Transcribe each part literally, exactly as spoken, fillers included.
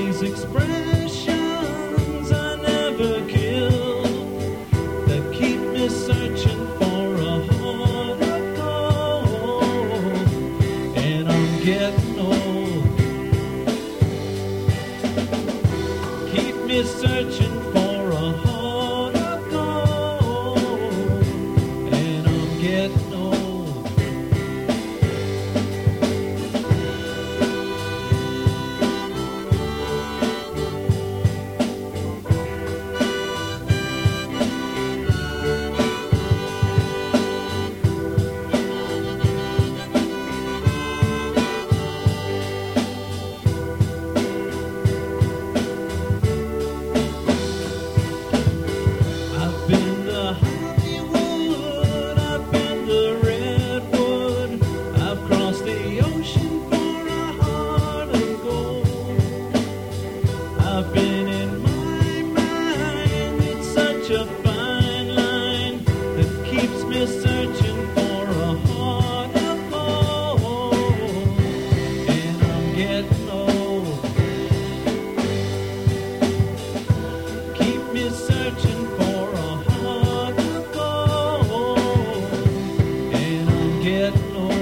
these expressions I never kill that keep me searching for a heart of gold. And I'm getting old. Keep me searching for a heart of gold. And I'm getting old. I've been to Hollywood, I've been to Redwood, I've crossed the ocean for a heart of gold. I've been in my mind, it's such a fine line that keeps me searching for a heart of gold. And I'm getting old. Keep me searching for a heart of gold. And I'm getting old.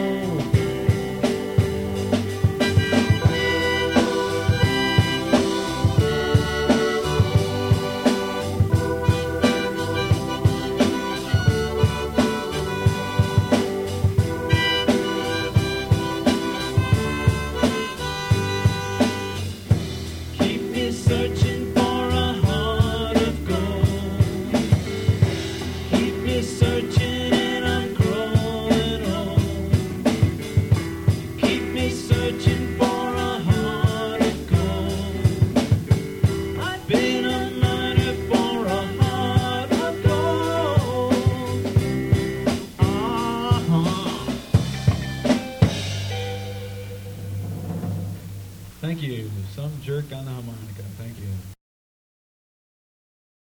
Keep me searching for a heart of gold. Keep me searching and I'm growing old. Keep me searching for a heart of gold. I've been a miner for a heart of gold. Uh-huh. Thank you. Some jerk on the harmonica. Thank you.